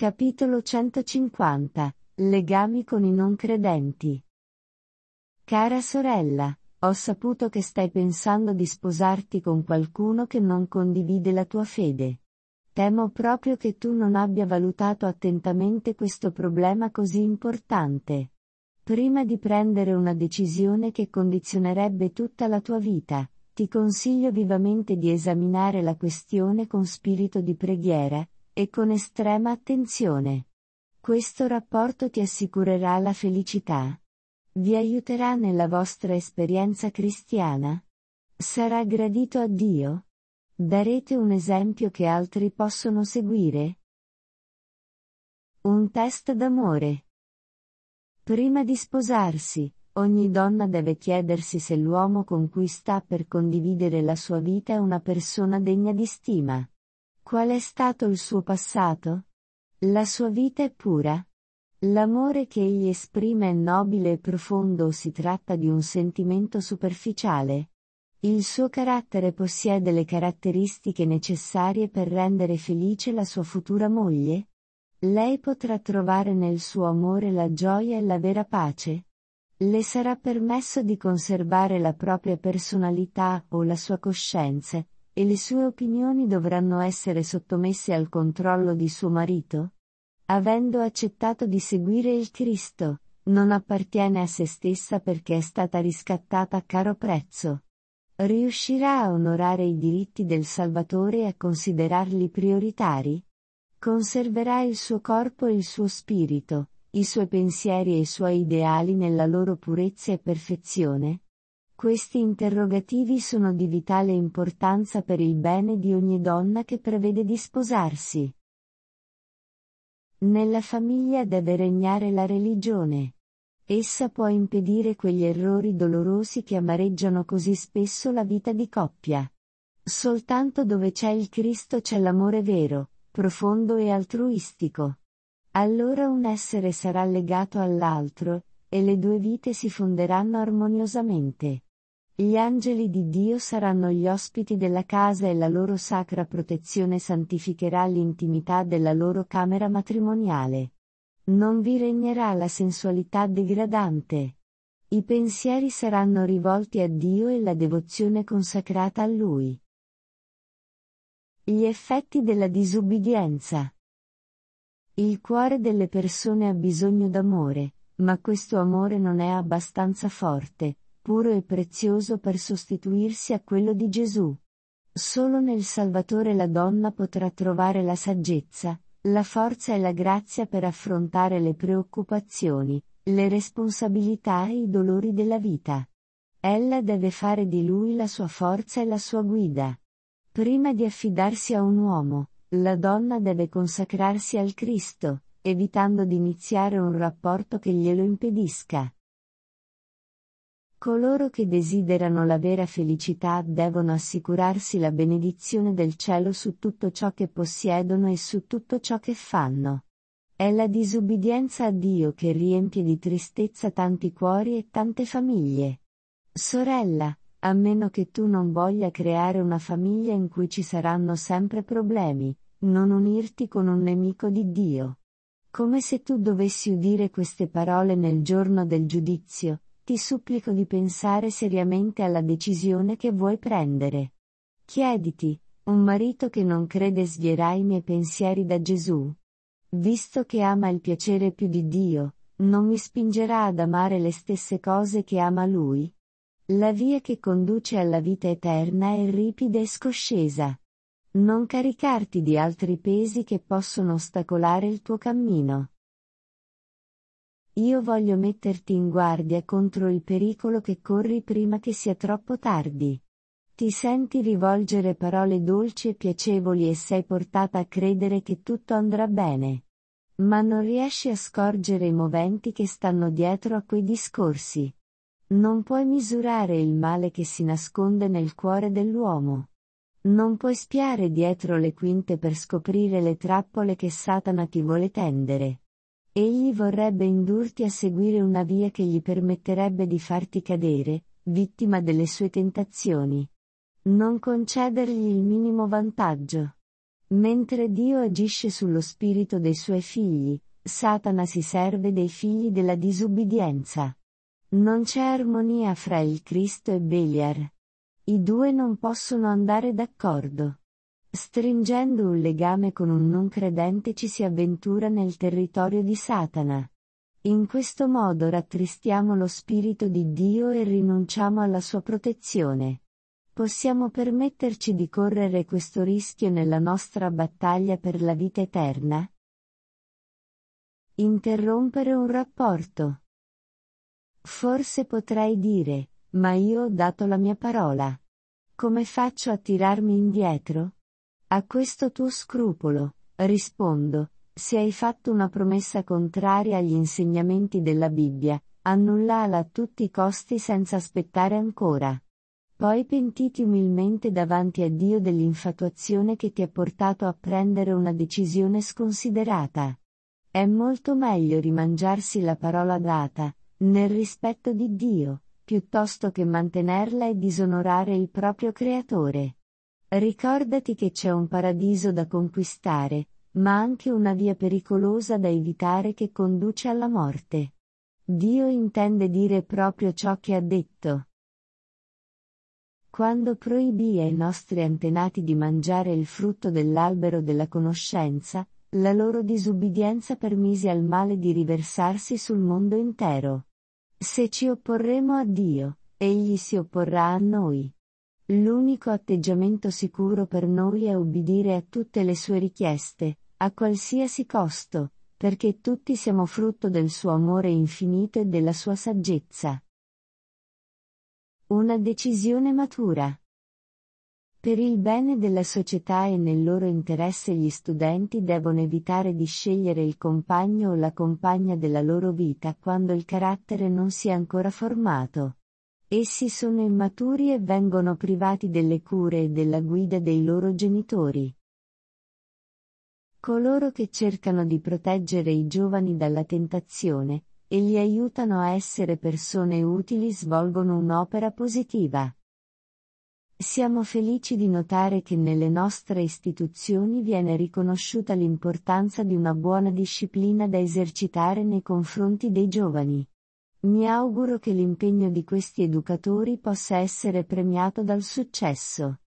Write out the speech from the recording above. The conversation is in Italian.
Capitolo 150. Legami con i non credenti. Cara sorella, ho saputo che stai pensando di sposarti con qualcuno che non condivide la tua fede. Temo proprio che tu non abbia valutato attentamente questo problema così importante. Prima di prendere una decisione che condizionerebbe tutta la tua vita, ti consiglio vivamente di esaminare la questione con spirito di preghiera, e con estrema attenzione. Questo rapporto ti assicurerà la felicità. Vi aiuterà nella vostra esperienza cristiana? Sarà gradito a Dio? Darete un esempio che altri possono seguire? Un test d'amore. Prima di sposarsi, ogni donna deve chiedersi se l'uomo con cui sta per condividere la sua vita è una persona degna di stima. Qual è stato il suo passato? La sua vita è pura? L'amore che egli esprime è nobile e profondo o si tratta di un sentimento superficiale? Il suo carattere possiede le caratteristiche necessarie per rendere felice la sua futura moglie? Lei potrà trovare nel suo amore la gioia e la vera pace? Le sarà permesso di conservare la propria personalità o la sua coscienza, e le sue opinioni dovranno essere sottomesse al controllo di suo marito? Avendo accettato di seguire il Cristo, non appartiene a se stessa perché è stata riscattata a caro prezzo. Riuscirà a onorare i diritti del Salvatore e a considerarli prioritari? Conserverà il suo corpo e il suo spirito, i suoi pensieri e i suoi ideali nella loro purezza e perfezione? Questi interrogativi sono di vitale importanza per il bene di ogni donna che prevede di sposarsi. Nella famiglia deve regnare la religione. Essa può impedire quegli errori dolorosi che amareggiano così spesso la vita di coppia. Soltanto dove c'è il Cristo c'è l'amore vero, profondo e altruistico. Allora un essere sarà legato all'altro, e le due vite si fonderanno armoniosamente. Gli angeli di Dio saranno gli ospiti della casa e la loro sacra protezione santificherà l'intimità della loro camera matrimoniale. Non vi regnerà la sensualità degradante. I pensieri saranno rivolti a Dio e la devozione consacrata a Lui. Gli effetti della disubbidienza. Il cuore delle persone ha bisogno d'amore, ma questo amore non è abbastanza forte, puro e prezioso per sostituirsi a quello di Gesù. Solo nel Salvatore la donna potrà trovare la saggezza, la forza e la grazia per affrontare le preoccupazioni, le responsabilità e i dolori della vita. Ella deve fare di lui la sua forza e la sua guida. Prima di affidarsi a un uomo, la donna deve consacrarsi al Cristo, evitando di iniziare un rapporto che glielo impedisca. Coloro che desiderano la vera felicità devono assicurarsi la benedizione del cielo su tutto ciò che possiedono e su tutto ciò che fanno. È la disubbidienza a Dio che riempie di tristezza tanti cuori e tante famiglie. Sorella, a meno che tu non voglia creare una famiglia in cui ci saranno sempre problemi, non unirti con un nemico di Dio. Come se tu dovessi udire queste parole nel giorno del giudizio, ti supplico di pensare seriamente alla decisione che vuoi prendere. Chiediti, un marito che non crede svierà i miei pensieri da Gesù? Visto che ama il piacere più di Dio, non mi spingerà ad amare le stesse cose che ama Lui? La via che conduce alla vita eterna è ripida e scoscesa. Non caricarti di altri pesi che possono ostacolare il tuo cammino. Io voglio metterti in guardia contro il pericolo che corri prima che sia troppo tardi. Ti senti rivolgere parole dolci e piacevoli e sei portata a credere che tutto andrà bene. Ma non riesci a scorgere i moventi che stanno dietro a quei discorsi. Non puoi misurare il male che si nasconde nel cuore dell'uomo. Non puoi spiare dietro le quinte per scoprire le trappole che Satana ti vuole tendere. Egli vorrebbe indurti a seguire una via che gli permetterebbe di farti cadere, vittima delle sue tentazioni. Non concedergli il minimo vantaggio. Mentre Dio agisce sullo spirito dei suoi figli, Satana si serve dei figli della disubbidienza. Non c'è armonia fra il Cristo e Beliar. I due non possono andare d'accordo. Stringendo un legame con un non credente ci si avventura nel territorio di Satana. In questo modo rattristiamo lo Spirito di Dio e rinunciamo alla sua protezione. Possiamo permetterci di correre questo rischio nella nostra battaglia per la vita eterna? Interrompere un rapporto. Forse potrei dire, ma io ho dato la mia parola. Come faccio a tirarmi indietro? A questo tuo scrupolo, rispondo, se hai fatto una promessa contraria agli insegnamenti della Bibbia, annullala a tutti i costi senza aspettare ancora. Poi pentiti umilmente davanti a Dio dell'infatuazione che ti ha portato a prendere una decisione sconsiderata. È molto meglio rimangiarsi la parola data, nel rispetto di Dio, piuttosto che mantenerla e disonorare il proprio Creatore. Ricordati che c'è un paradiso da conquistare, ma anche una via pericolosa da evitare che conduce alla morte. Dio intende dire proprio ciò che ha detto. Quando proibì ai nostri antenati di mangiare il frutto dell'albero della conoscenza, la loro disubbidienza permise al male di riversarsi sul mondo intero. Se ci opporremo a Dio, Egli si opporrà a noi. L'unico atteggiamento sicuro per noi è obbedire a tutte le sue richieste, a qualsiasi costo, perché tutti siamo frutto del suo amore infinito e della sua saggezza. Una decisione matura. Per il bene della società e nel loro interesse gli studenti devono evitare di scegliere il compagno o la compagna della loro vita quando il carattere non si è ancora formato. Essi sono immaturi e vengono privati delle cure e della guida dei loro genitori. Coloro che cercano di proteggere i giovani dalla tentazione, e li aiutano a essere persone utili svolgono un'opera positiva. Siamo felici di notare che nelle nostre istituzioni viene riconosciuta l'importanza di una buona disciplina da esercitare nei confronti dei giovani. Mi auguro che l'impegno di questi educatori possa essere premiato dal successo.